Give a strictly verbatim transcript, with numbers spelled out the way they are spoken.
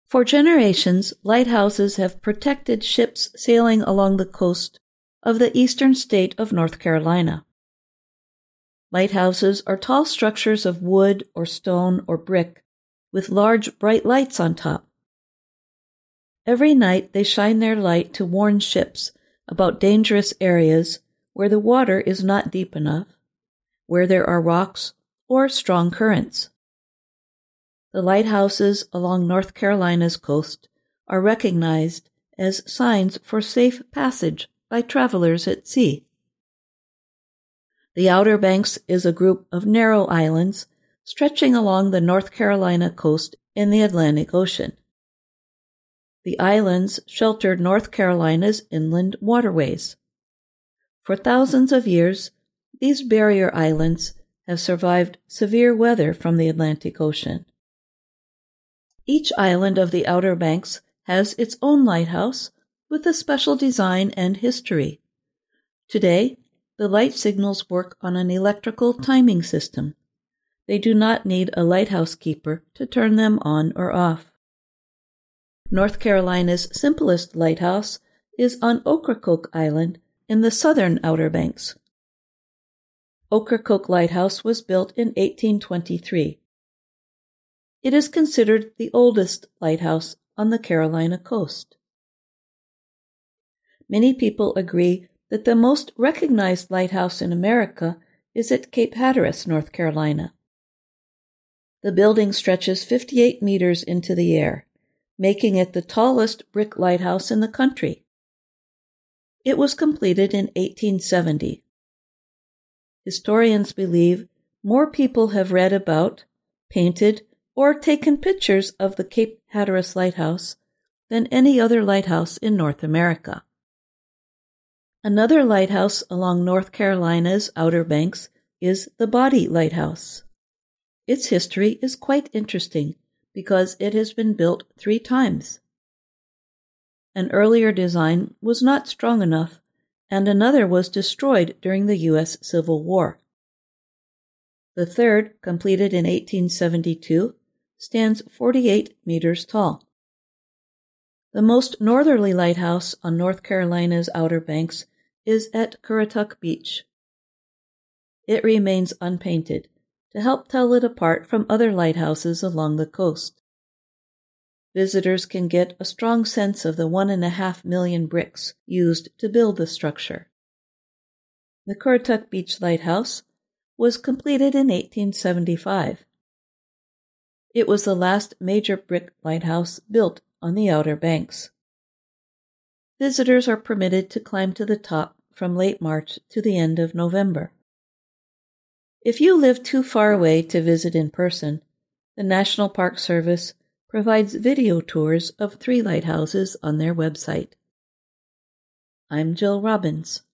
For generations, lighthouses have protected ships sailing along the coast of the eastern state of North Carolina. Lighthouses are tall structures of wood or stone or brick with large bright lights on top. Every night they shine their light to warn ships about dangerous areas where the water is not deep enough, where there are rocks or strong currents. The lighthouses along North Carolina's coast are recognized as signs for safe passage by travelers at sea. The Outer Banks is a group of narrow islands stretching along the North Carolina coast in the Atlantic Ocean. The islands shelter North Carolina's inland waterways. For thousands of years, these barrier islands have survived severe weather from the Atlantic Ocean. Each island of the Outer Banks has its own lighthouse with a special design and history. Today, the light signals work on an electrical timing system. They do not need a lighthouse keeper to turn them on or off. North Carolina's simplest lighthouse is on Ocracoke Island in the southern Outer Banks. Ocracoke Lighthouse was built in eighteen twenty-three. It is considered the oldest lighthouse on the Carolina coast. Many people agree that the most recognized lighthouse in America is at Cape Hatteras, North Carolina. The building stretches fifty-eight meters into the air, making it the tallest brick lighthouse in the country. It was completed in eighteen seventy. Historians believe more people have read about, painted, or taken pictures of the Cape Hatteras Lighthouse than any other lighthouse in North America. Another lighthouse along North Carolina's Outer Banks is the Body Lighthouse. Its history is quite interesting because it has been built three times. An earlier design was not strong enough, and another was destroyed during the U S Civil War. The third, completed in eighteen seventy-two, stands forty-eight meters tall. The most northerly lighthouse on North Carolina's Outer Banks is at Currituck Beach. It remains unpainted to help tell it apart from other lighthouses along the coast. Visitors can get a strong sense of the one and a half million bricks used to build the structure. The Currituck Beach Lighthouse was completed in eighteen seventy-five. It was the last major brick lighthouse built on the Outer Banks. Visitors are permitted to climb to the top from late March to the end of November. If you live too far away to visit in person, the National Park Service provides video tours of three lighthouses on their website. I'm Jill Robbins.